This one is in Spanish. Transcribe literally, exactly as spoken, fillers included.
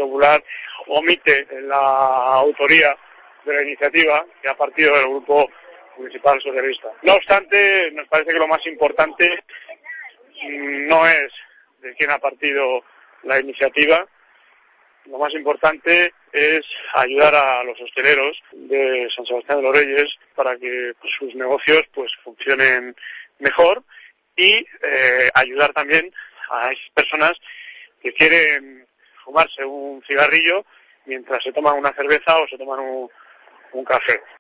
Partido Popular omite la autoría de la iniciativa que ha partido del Grupo Municipal Socialista. No obstante, nos parece que lo más importante no es de quién ha partido la iniciativa. Lo más importante es ayudar a los hosteleros de San Sebastián de los Reyes para que pues, sus negocios pues funcionen mejor y eh, ayudar también a esas personas que quieren fumarse un cigarrillo mientras se toman una cerveza o se toman un, un café.